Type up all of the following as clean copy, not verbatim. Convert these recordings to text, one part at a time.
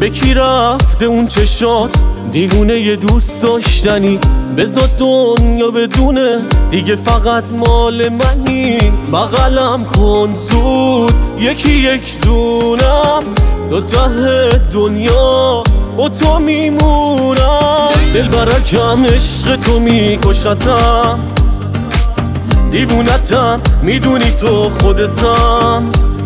یکی رفته اون چشات دیوونه ی دوست داشتنی، بذار دنیا بدونه دیگه فقط مال منی. بغلم کن زود یکی یک دونم، تو ته دنیا با تو میمونم. دل برکم عشق تو میکشتم، دیوونتم میدونی تو خودتم.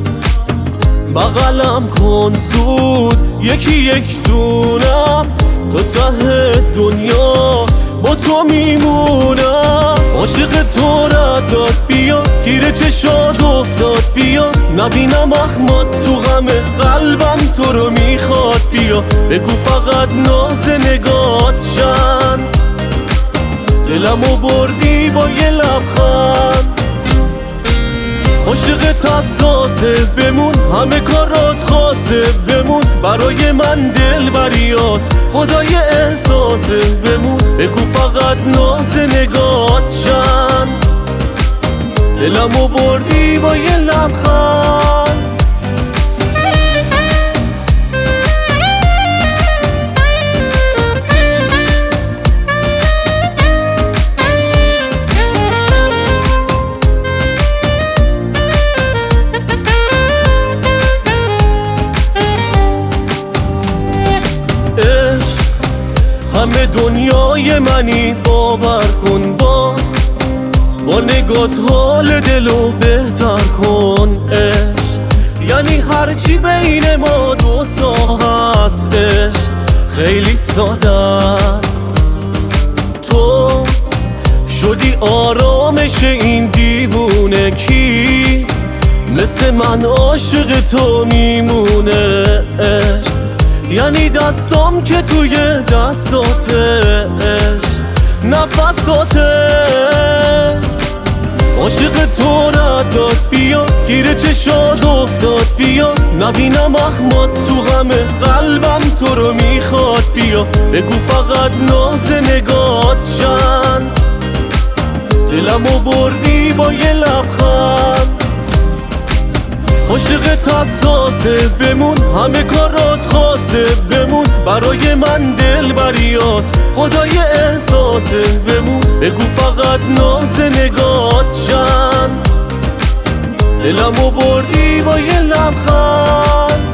بغلم کن زود یکی یک دونم، تو ته دنیا با تو میمونم. عاشق تو رداد بیا، گیر چشات افتاد بیا، نبینم اخمات تو غمه قلبم تو رو میخواد بیا. بگو فقط ناز نگات چند، دلمو بردی با یه لبخند. عاشقت حساسه بمون، همه کارات خاصه بمون، برای من دل بریات خدای احساسه بمون. بگو فقط ناز نگات چند، دلمو بردی با یه لبخند. همه دنیای منی، باور کن باز با نگات حال دلو بهتر کن. عشق یعنی هرچی بین ما دوتا هست، عشق خیلی ساده است. تو شدی آرامش این دیوونه کی، مثل من عاشق تو میمونه. عشق یعنی دستام که توی دستاته، نفساته. عاشق تو رداد بیا، گیر چشات افتاد بیا، نبینم اخمات تو غمه قلبم تو رو میخواد بیا. بگو فقط ناز نگات چند، دلمو بردی با یه لبخند. عاشقت حساسه بمون، همه کارات خاصه بمون، برای من دل بریات خدای احساسه بمون. بگو فقط ناز نگات چند، دلمو بردی با یه لبخند.